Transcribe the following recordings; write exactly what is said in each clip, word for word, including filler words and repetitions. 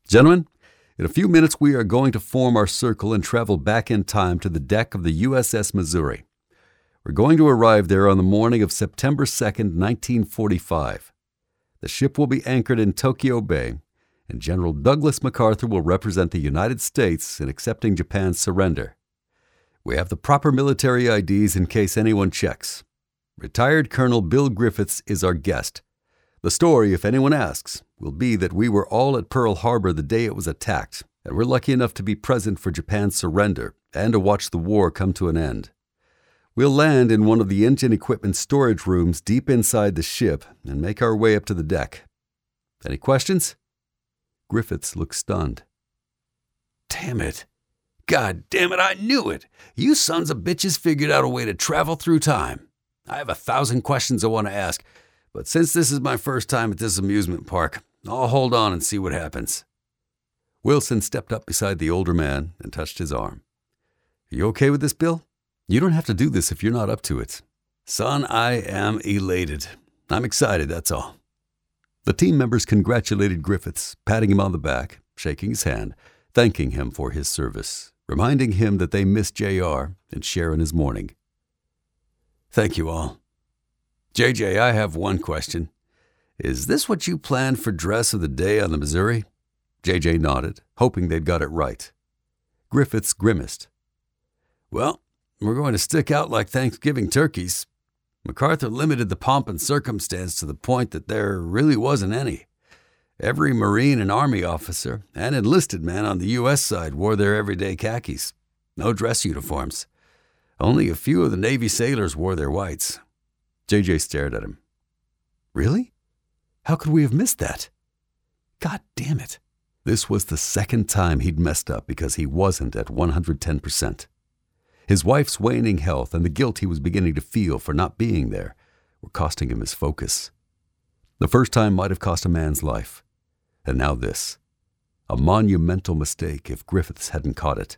Gentlemen, in a few minutes we are going to form our circle and travel back in time to the deck of the U S S Missouri. We're going to arrive there on the morning of September second, nineteen forty-five. The ship will be anchored in Tokyo Bay, and General Douglas MacArthur will represent the United States in accepting Japan's surrender. We have the proper military I Ds in case anyone checks. Retired Colonel Bill Griffiths is our guest. The story, if anyone asks, will be that we were all at Pearl Harbor the day it was attacked, and we're lucky enough to be present for Japan's surrender and to watch the war come to an end. We'll land in one of the engine equipment storage rooms deep inside the ship and make our way up to the deck. Any questions? Griffiths looked stunned. Damn it. God damn it, I knew it. You sons of bitches figured out a way to travel through time. I have a thousand questions I want to ask, but since this is my first time at this amusement park, I'll hold on and see what happens. Wilson stepped up beside the older man and touched his arm. Are you okay with this, Bill? You don't have to do this if you're not up to it. Son, I am elated. I'm excited, that's all. The team members congratulated Griffiths, patting him on the back, shaking his hand, thanking him for his service, reminding him that they missed J R and sharing his mourning. Thank you all. J J, I have one question. Is this what you planned for dress of the day on the Missouri? J J nodded, hoping they'd got it right. Griffiths grimaced. Well, we're going to stick out like Thanksgiving turkeys. MacArthur limited the pomp and circumstance to the point that there really wasn't any. Every Marine and Army officer and enlisted man on the U S side wore their everyday khakis. No dress uniforms. Only a few of the Navy sailors wore their whites. J J stared at him. Really? How could we have missed that? God damn it. This was the second time he'd messed up because he wasn't at one hundred ten percent. His wife's waning health and the guilt he was beginning to feel for not being there were costing him his focus. The first time might have cost a man's life. And now this. A monumental mistake if Griffiths hadn't caught it.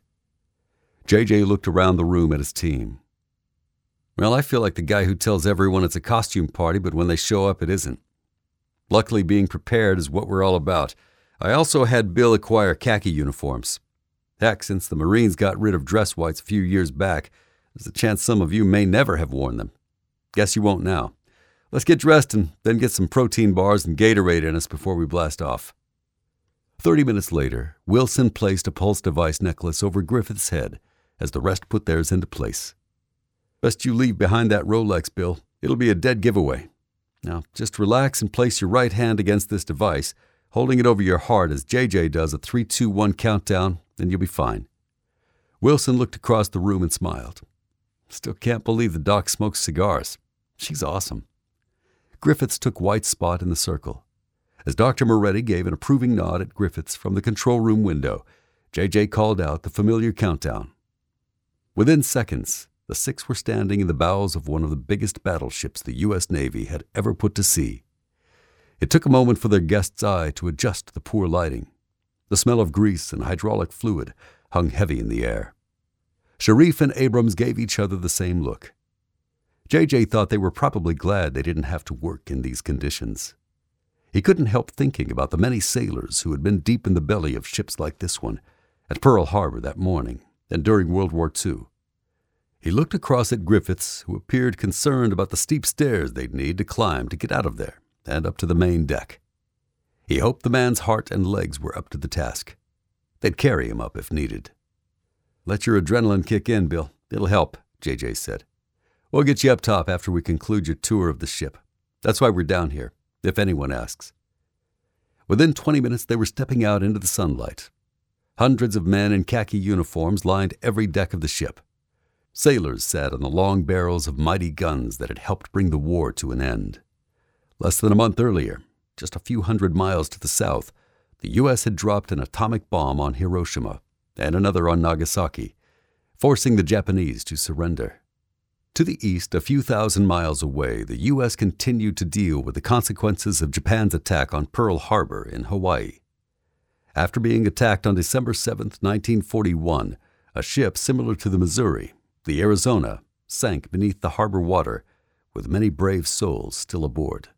J J looked around the room at his team. Well, I feel like the guy who tells everyone it's a costume party, but when they show up, it isn't. Luckily, being prepared is what we're all about. I also had Bill acquire khaki uniforms. Heck, since the Marines got rid of dress whites a few years back, there's a chance some of you may never have worn them. Guess you won't now. Let's get dressed and then get some protein bars and Gatorade in us before we blast off. Thirty minutes later, Wilson placed a pulse device necklace over Griffith's head as the rest put theirs into place. Best you leave behind that Rolex, Bill. It'll be a dead giveaway. Now, just relax and place your right hand against this device, holding it over your heart as J J does a three two one countdown, and you'll be fine. Wilson looked across the room and smiled. Still can't believe the doc smokes cigars. She's awesome. Griffiths took White's spot in the circle. As Doctor Moretti gave an approving nod at Griffiths from the control room window, J J called out the familiar countdown. Within seconds, the six were standing in the bows of one of the biggest battleships the U S Navy had ever put to sea. It took a moment for their guest's eye to adjust to the poor lighting. The smell of grease and hydraulic fluid hung heavy in the air. Sharif and Abrams gave each other the same look. J J thought they were probably glad they didn't have to work in these conditions. He couldn't help thinking about the many sailors who had been deep in the belly of ships like this one, at Pearl Harbor that morning and during World War Two. He looked across at Griffiths, who appeared concerned about the steep stairs they'd need to climb to get out of there and up to the main deck. He hoped the man's heart and legs were up to the task. They'd carry him up if needed. Let your adrenaline kick in, Bill. It'll help, J J said. We'll get you up top after we conclude your tour of the ship. That's why we're down here, if anyone asks. Within twenty minutes, they were stepping out into the sunlight. Hundreds of men in khaki uniforms lined every deck of the ship. Sailors sat on the long barrels of mighty guns that had helped bring the war to an end. Less than a month earlier, just a few hundred miles to the south, the U S had dropped an atomic bomb on Hiroshima and another on Nagasaki, forcing the Japanese to surrender. To the east, a few thousand miles away, the U S continued to deal with the consequences of Japan's attack on Pearl Harbor in Hawaii. After being attacked on December seventh, nineteen forty-one, a ship similar to the Missouri, the Arizona, sank beneath the harbor water, with many brave souls still aboard.